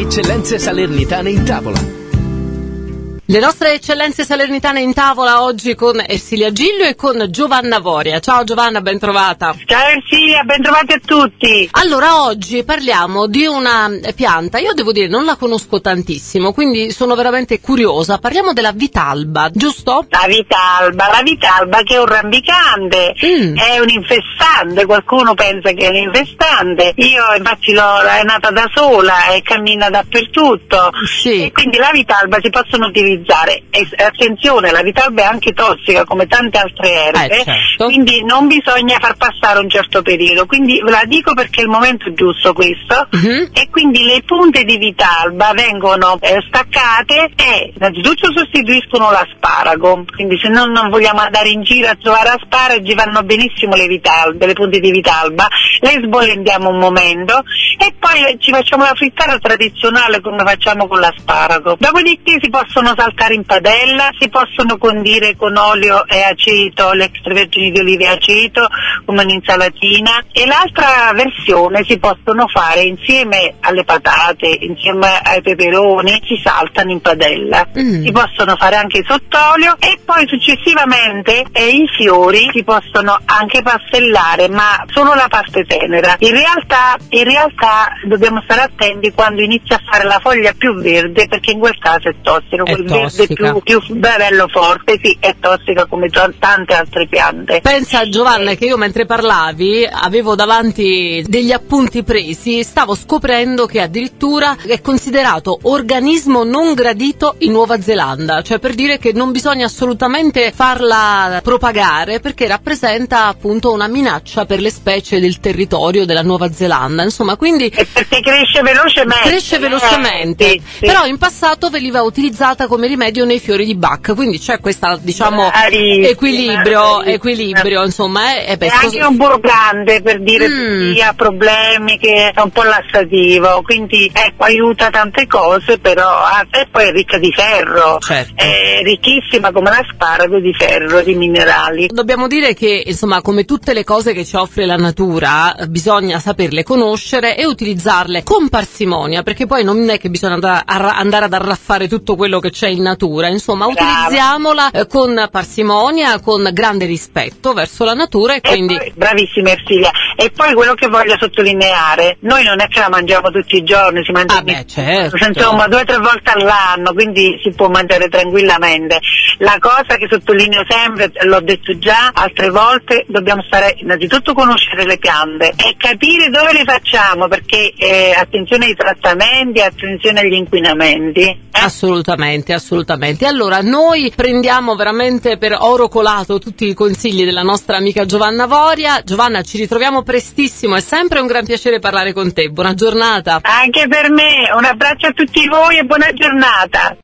eccellenze salernitane in tavola. Le nostre eccellenze salernitane in tavola oggi con Ersilia Giglio e con Giovanna Voria. Ciao Giovanna, ben trovata. Ciao Ersilia, ben trovati a tutti. Allora, oggi parliamo di una pianta, io devo dire non la conosco tantissimo, quindi sono veramente curiosa. Parliamo della vitalba, giusto? La vitalba che è un rampicante, è un infestante, qualcuno pensa che è un infestante. Io infatti è nata da sola e cammina dappertutto. Sì. E quindi la vitalba si possono utilizzare. E attenzione, la vitalba è anche tossica come tante altre erbe, certo. Quindi non bisogna far passare un certo periodo, quindi ve la dico perché è il momento giusto questo, e quindi le punte di vitalba vengono staccate e innanzitutto sostituiscono l'asparago, quindi se non vogliamo andare in giro a trovare asparagi vanno benissimo le punte di vitalba, le sbollendiamo un momento e poi ci facciamo la frittata tradizionale come facciamo con l'asparago, dopodiché si possono saltare in padella, si possono condire con olio e aceto, l'extravergine di olive e aceto come un'insalatina, e l'altra versione si possono fare insieme alle patate, insieme ai peperoni, si saltano in padella, si possono fare anche sott'olio e poi successivamente i fiori si possono anche pastellare, ma solo la parte tenera. In realtà dobbiamo stare attenti quando inizia a fare la foglia più verde, perché in quel caso è tossico. Quel verde più bello forte, sì, è tossica come tante altre piante. Pensa Giovanna che io mentre parlavi avevo davanti degli appunti presi, stavo scoprendo che addirittura è considerato organismo non gradito in Nuova Zelanda, cioè per dire che non bisogna assolutamente farla propagare perché rappresenta appunto una minaccia per le specie del territorio della Nuova Zelanda, insomma, quindi perché cresce velocemente. Sì. Però in passato veniva utilizzata come rimedio nei fiori di Bach, quindi c'è questa, diciamo, equilibrio, insomma, è anche un burgante, per dire chi ha problemi, che è un po' lassativo, quindi aiuta tante cose, però e poi è ricca di ferro, certo. È ricchissima come l'asparago di ferro, di minerali. Dobbiamo dire che, insomma, come tutte le cose che ci offre la natura, bisogna saperle conoscere e utilizzarle con parsimonia, perché poi non è che bisogna andare ad arraffare tutto quello che c'è in natura, insomma, utilizziamola con parsimonia, con grande rispetto verso la natura e quindi... Bravissima Ersilia, e poi quello che voglio sottolineare, noi non è che la mangiamo tutti i giorni, si mangia certo. insomma 2 o 3 volte all'anno, quindi si può mangiare tranquillamente. La cosa che sottolineo sempre, l'ho detto già altre volte, dobbiamo stare innanzitutto conoscere le piante e capire dove le facciamo, perché attenzione ai trattamenti, attenzione agli inquinamenti. Assolutamente. Allora, noi prendiamo veramente per oro colato tutti i consigli della nostra amica Giovanna Voria. Giovanna, ci ritroviamo prestissimo, è sempre un gran piacere parlare con te. Buona giornata. Anche per me, un abbraccio a tutti voi e buona giornata.